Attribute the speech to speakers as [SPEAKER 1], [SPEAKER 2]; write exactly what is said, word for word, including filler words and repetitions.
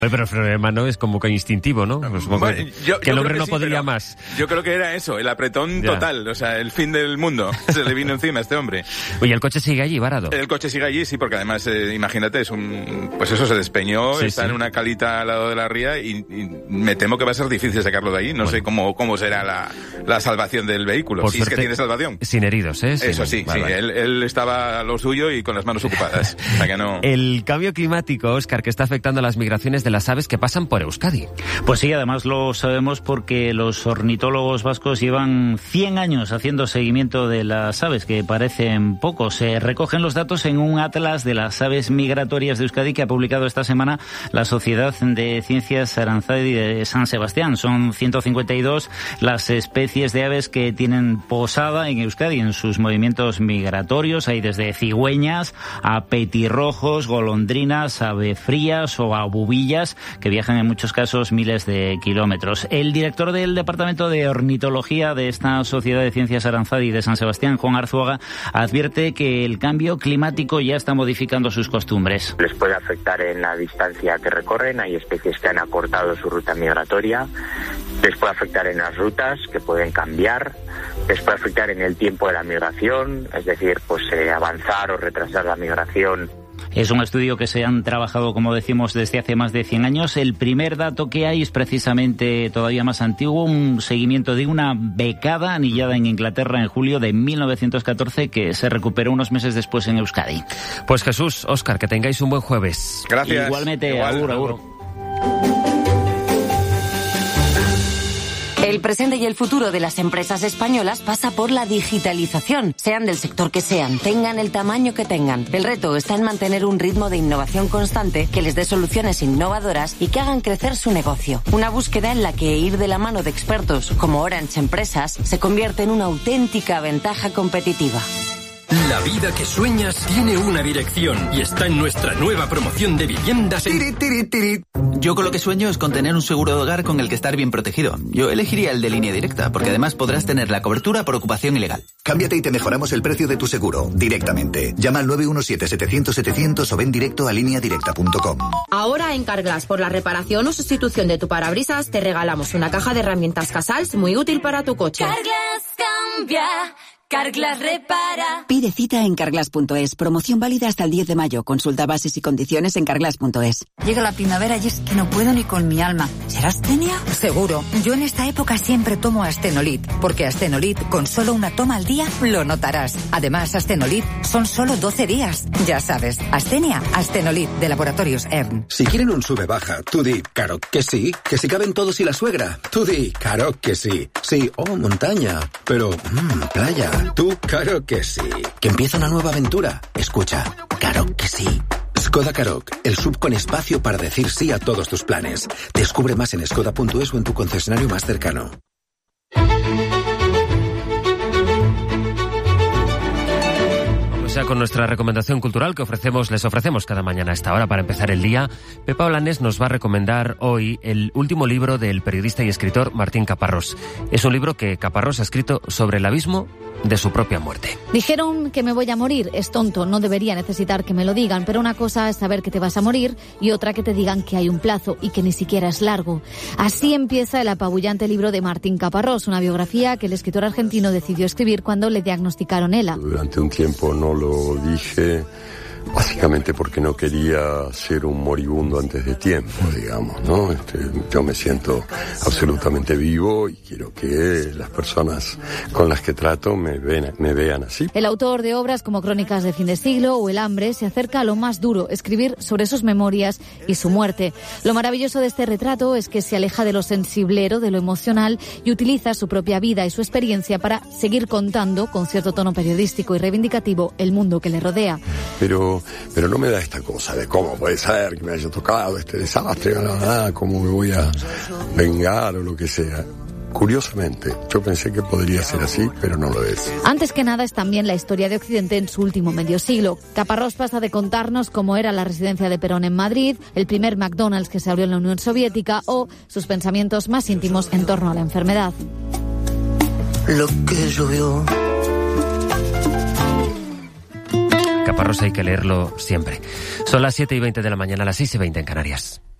[SPEAKER 1] Pero el freno de mano es como que instintivo, ¿no? Pues
[SPEAKER 2] bueno,
[SPEAKER 1] que,
[SPEAKER 2] yo,
[SPEAKER 1] que el
[SPEAKER 2] yo
[SPEAKER 1] hombre
[SPEAKER 2] que
[SPEAKER 1] no
[SPEAKER 2] sí,
[SPEAKER 1] podría más.
[SPEAKER 2] Yo creo que era eso, el apretón
[SPEAKER 1] ya.
[SPEAKER 2] total, o sea, el fin del mundo. Se le vino encima a este hombre.
[SPEAKER 1] Oye, ¿el coche sigue allí, varado?
[SPEAKER 2] El coche sigue allí, sí, porque además, eh, imagínate, es un... Pues eso, se despeñó, sí, está sí. en una calita al lado de la ría y, y me temo que va a ser difícil sacarlo de ahí. No bueno. sé cómo, cómo será la, la salvación del vehículo,
[SPEAKER 1] Por
[SPEAKER 2] si
[SPEAKER 1] suerte,
[SPEAKER 2] es que tiene salvación.
[SPEAKER 1] Sin heridos, ¿eh?
[SPEAKER 2] Eso
[SPEAKER 1] sin...
[SPEAKER 2] sí,
[SPEAKER 1] vale,
[SPEAKER 2] sí,
[SPEAKER 1] vale.
[SPEAKER 2] Él, él estaba a lo suyo y con las manos ocupadas. O sea que no...
[SPEAKER 1] El cambio climático, Óscar, que está afectando a las migraciones de las aves que pasan por Euskadi.
[SPEAKER 3] Pues sí, además lo sabemos porque los ornitólogos vascos llevan cien años haciendo seguimiento de las aves, que parecen pocos. Se recogen los datos en un atlas de las aves migratorias de Euskadi que ha publicado esta semana la Sociedad de Ciencias Aranzadi de San Sebastián. Son ciento cincuenta y dos las especies de aves que tienen posada en Euskadi en sus movimientos migratorios. Hay desde cigüeñas a petirrojos, golondrinas, avefrías o abubillas que viajan en muchos casos miles de kilómetros. El director del Departamento de Ornitología de esta Sociedad de Ciencias Aranzadi de San Sebastián, Juan Arzuaga, advierte que el cambio climático ya está modificando sus costumbres.
[SPEAKER 4] Les puede afectar en la distancia que recorren, hay especies que han acortado su ruta migratoria, les puede afectar en las rutas que pueden cambiar, les puede afectar en el tiempo de la migración, es decir, pues eh, avanzar o retrasar la migración.
[SPEAKER 3] Es un estudio que se han trabajado, como decimos, desde hace más de cien años. El primer dato que hay es precisamente todavía más antiguo, un seguimiento de una becada anillada en Inglaterra en julio de mil novecientos catorce que se recuperó unos meses después en Euskadi.
[SPEAKER 1] Pues Jesús, Óscar, que tengáis un buen jueves.
[SPEAKER 2] Gracias.
[SPEAKER 3] Igualmente,
[SPEAKER 2] Igual,
[SPEAKER 3] agur, agur.
[SPEAKER 5] El presente y el futuro de las empresas españolas pasa por la digitalización, sean del sector que sean, tengan el tamaño que tengan. El reto está en mantener un ritmo de innovación constante que les dé soluciones innovadoras y que hagan crecer su negocio. Una búsqueda en la que ir de la mano de expertos como Orange Empresas se convierte en una auténtica ventaja competitiva.
[SPEAKER 6] La vida que sueñas tiene una dirección y está en nuestra nueva promoción de viviendas en...
[SPEAKER 7] Tiri, tiri, tiri. Yo con lo que sueño es con tener un seguro de hogar con el que estar bien protegido. Yo elegiría el de Línea Directa, porque además podrás tener la cobertura por ocupación ilegal.
[SPEAKER 8] Cámbiate y te mejoramos el precio de tu seguro, directamente. Llama al nueve uno siete, setecientos, setecientos o ven directo a línea directa punto com.
[SPEAKER 9] Ahora en Carglass, por la reparación o sustitución de tu parabrisas, te regalamos una caja de herramientas Casals muy útil para tu coche.
[SPEAKER 10] Carglass cambia. Carglass repara.
[SPEAKER 11] Pide cita en carglass punto es. Promoción válida hasta el diez de mayo. Consulta bases y condiciones en carglass punto es.
[SPEAKER 12] Llega la primavera y es que no puedo ni con mi alma. ¿Será astenia? Seguro. Yo en esta época siempre tomo Astenolit, porque Astenolit con solo una toma al día lo notarás. Además, Astenolit son solo doce días. Ya sabes, astenia, Astenolit de Laboratorios E R N.
[SPEAKER 13] Si quieren un sube-baja, tú di, claro que sí. Que si caben todos y la suegra, tú di, claro que sí. Sí, oh, montaña, pero, mmm, playa. Tú, claro que sí. Que empieza una nueva aventura. Escucha, claro que sí. Skoda Karoq, el sub con espacio para decir sí a todos tus planes. Descubre más en skoda punto es o en tu concesionario más cercano.
[SPEAKER 1] O sea, con nuestra recomendación cultural que ofrecemos, les ofrecemos cada mañana a esta hora para empezar el día, Pepa Blanes nos va a recomendar hoy el último libro del periodista y escritor Martín Caparrós. Es un libro que Caparrós ha escrito sobre el abismo de su propia muerte.
[SPEAKER 14] Dijeron que me voy a morir. Es tonto, no debería necesitar que me lo digan, pero una cosa es saber que te vas a morir y otra que te digan que hay un plazo y que ni siquiera es largo. Así empieza el apabullante libro de Martín Caparrós, una biografía que el escritor argentino decidió escribir cuando le diagnosticaron ELA.
[SPEAKER 15] Durante un tiempo no lo dije, básicamente porque no quería ser un moribundo antes de tiempo, digamos, ¿no? Este, yo me siento absolutamente vivo y quiero que las personas con las que trato me, ven, me vean así.
[SPEAKER 14] El autor de obras como Crónicas de fin de siglo o El hambre se acerca a lo más duro, escribir sobre sus memorias y su muerte. Lo maravilloso de este retrato es que se aleja de lo sensiblero, de lo emocional y utiliza su propia vida y su experiencia para seguir contando, con cierto tono periodístico y reivindicativo, el mundo que le rodea.
[SPEAKER 15] Pero Pero no me da esta cosa de cómo puede ser que me haya tocado este desastre, nada, cómo me voy a vengar o lo que sea. Curiosamente, yo pensé que podría ser así, pero no lo es.
[SPEAKER 14] Antes que nada es también la historia de Occidente en su último medio siglo. Caparrós pasa de contarnos cómo era la residencia de Perón en Madrid, el primer McDonald's que se abrió en la Unión Soviética o sus pensamientos más íntimos en torno a la enfermedad.
[SPEAKER 16] Lo que llovió.
[SPEAKER 1] Caparrós hay que leerlo siempre. Son las siete y veinte de la mañana, las seis y veinte en Canarias.